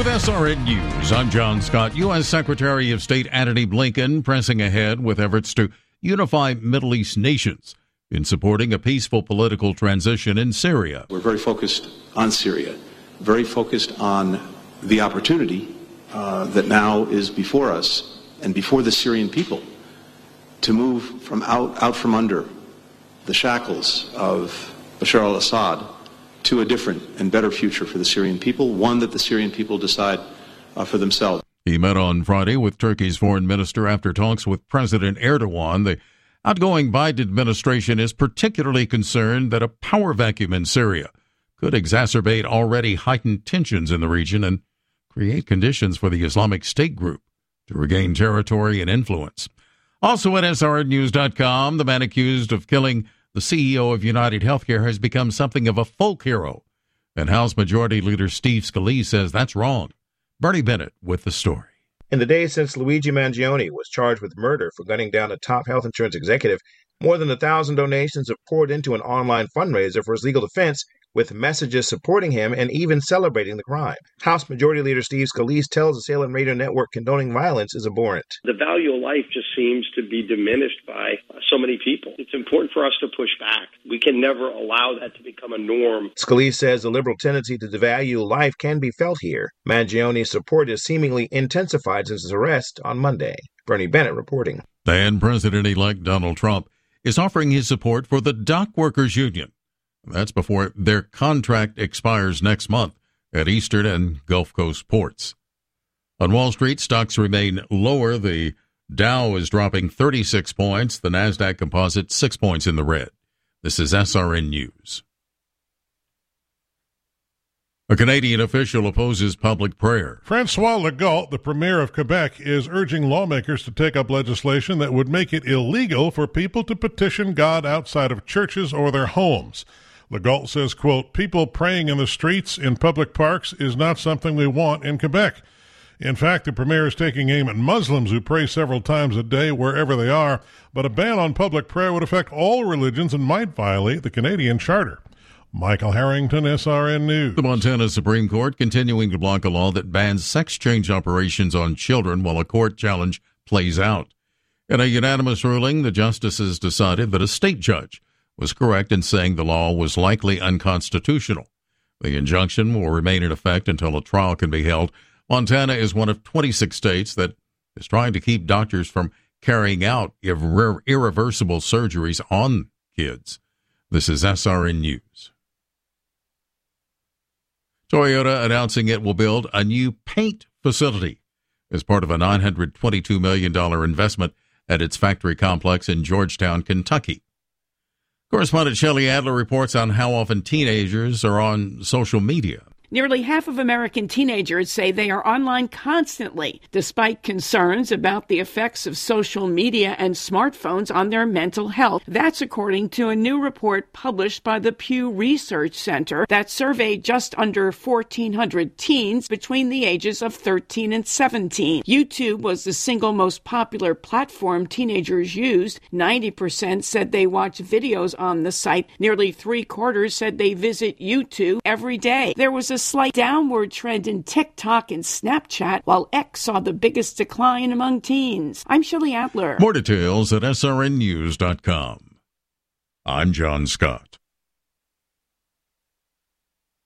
With SRN News, I'm John Scott. U.S. Secretary of State Antony Blinken pressing ahead with efforts to unify Middle East nations in supporting a peaceful political transition in Syria. We're very focused on Syria, very focused on the opportunity that now is before us and before the Syrian people to move from out from under the shackles of Bashar al-Assad to a different and better future for the Syrian people, one that the Syrian people decide for themselves. He met on Friday with Turkey's foreign minister after talks with President Erdogan. The outgoing Biden administration is particularly concerned that a power vacuum in Syria could exacerbate already heightened tensions in the region and create conditions for the Islamic State group to regain territory and influence. Also at SRNnews.com, the man accused of killing the CEO of United Healthcare has become something of a folk hero, and House Majority Leader Steve Scalise says that's wrong. Bernie Bennett with the story. In the days since Luigi Mangione was charged with murder for gunning down a top health insurance executive, more than 1,000 donations have poured into an online fundraiser for his legal defense, with messages supporting him and even celebrating the crime. House Majority Leader Steve Scalise tells the Salem Radio Network condoning violence is abhorrent. The value of life just seems to be diminished by so many people. It's important for us to push back. We can never allow that to become a norm. Scalise says the liberal tendency to devalue life can be felt here. Mangione's support has seemingly intensified since his arrest on Monday. Bernie Bennett reporting. And President-elect Donald Trump is offering his support for the Dock Workers Union. That's before their contract expires next month at Eastern and Gulf Coast ports. On Wall Street, stocks remain lower. The Dow is dropping 36 points. The NASDAQ Composite 6 points in the red. This is SRN News. A Canadian official opposes public prayer. François Legault, the premier of Quebec, is urging lawmakers to take up legislation that would make it illegal for people to petition God outside of churches or their homes. Legault says, quote, people praying in the streets, in public parks, is not something we want in Quebec. In fact, the premier is taking aim at Muslims who pray several times a day wherever they are, but a ban on public prayer would affect all religions and might violate the Canadian Charter. Michael Harrington, SRN News. The Montana Supreme Court continuing to block a law that bans sex change operations on children while a court challenge plays out. In a unanimous ruling, the justices decided that a state judge was correct in saying the law was likely unconstitutional. The injunction will remain in effect until a trial can be held. Montana is one of 26 states that is trying to keep doctors from carrying out irreversible surgeries on kids. This is SRN News. Toyota announcing it will build a new paint facility as part of a $922 million investment at its factory complex in Georgetown, Kentucky. Correspondent Shelley Adler reports on how often teenagers are on social media. Nearly half of American teenagers say they are online constantly, despite concerns about the effects of social media and smartphones on their mental health. That's according to a new report published by the Pew Research Center that surveyed just under 1,400 teens between the ages of 13 and 17. YouTube was the single most popular platform teenagers used. 90% said they watch videos on the site. Nearly 3/4 said they visit YouTube every day. There was a slight downward trend in TikTok and Snapchat, while X saw the biggest decline among teens. I'm Shelley Adler. More details at srnnews.com. I'm John Scott.